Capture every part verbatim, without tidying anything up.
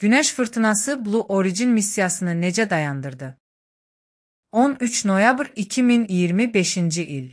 Günəş fırtınası Blue Origin missiyasını necə dayandırdı? on üç noyabr iki min iyirmi beşinci il.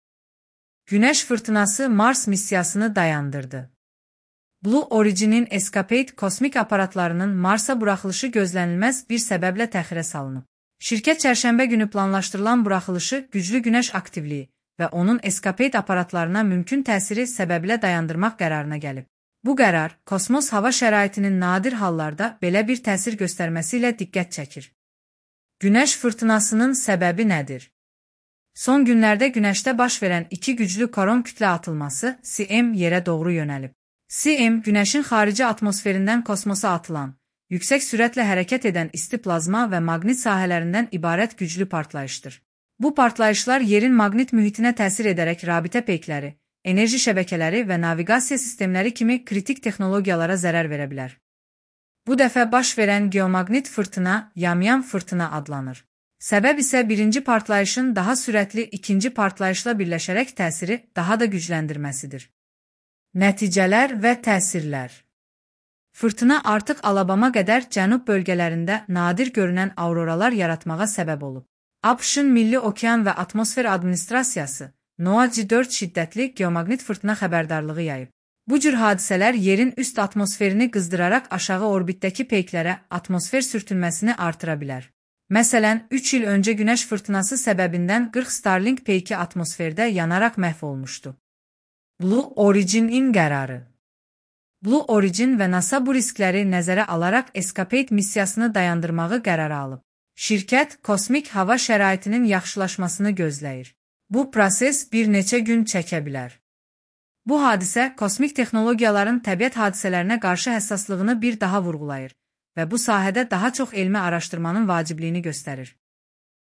Günəş fırtınası Mars missiyasını dayandırdı. Blue Origin'in Escapade kosmik aparatlarının Mars'a buraxılışı gözlənilməz bir səbəblə təxirə salınıb. Şirkət çərşənbə günü planlaşdırılan buraxılışı güclü günəş aktivliyi və onun Escapade aparatlarına mümkün təsiri səbəbilə dayandırmaq qərarına gəlib. Bu qərar, kosmos hava şəraitinin nadir hallarda belə bir təsir göstərməsi ilə diqqət çəkir. Günəş fırtınasının səbəbi nədir? Son günlərdə Günəşdə baş verən iki güclü koron kütlə atılması C M yerə doğru yönəlib. C M, Günəşin xarici atmosferindən kosmosa atılan, yüksək sürətlə hərəkət edən isti plazma və maqnit sahələrindən ibarət güclü partlayışdır. Bu partlayışlar yerin maqnit mühitinə təsir edərək rabitə peykləri, enerji şəbəkələri və naviqasiya sistemləri kimi kritik texnologiyalara zərər verə bilər. Bu dəfə baş verən geomaqnit fırtına yamyam fırtına adlanır. Səbəb isə birinci partlayışın daha sürətli ikinci partlayışla birləşərək təsiri daha da gücləndirməsidir. Nəticələr və təsirlər. Fırtına artıq Alabama qədər cənub bölgələrində nadir görünən auroralar yaratmağa səbəb olub. ABŞ-ın Milli Okean və Atmosfer Administrasiyası NOAA dörd şiddətli geomaqnit fırtına xəbərdarlığı yayıb. Bu cür hadisələr yerin üst atmosferini qızdıraraq aşağı orbitdəki peyklərə atmosfer sürtünməsini artıra bilər. Məsələn, üç il öncə günəş fırtınası səbəbindən qırx Starlink peyki atmosferdə yanaraq məhv olmuşdu. Blue Origin'in qərarı. Blue Origin və NASA bu riskləri nəzərə alaraq Escapade missiyasını dayandırmağı qərara alıb. Şirkət, kosmik hava şəraitinin yaxşılaşmasını gözləyir. Bu proses bir neçə gün çəkə bilər. Bu hadisə kosmik texnologiyaların təbiət hadisələrinə qarşı həssaslığını bir daha vurğulayır və bu sahədə daha çox elmi araşdırmanın vacibliyini göstərir.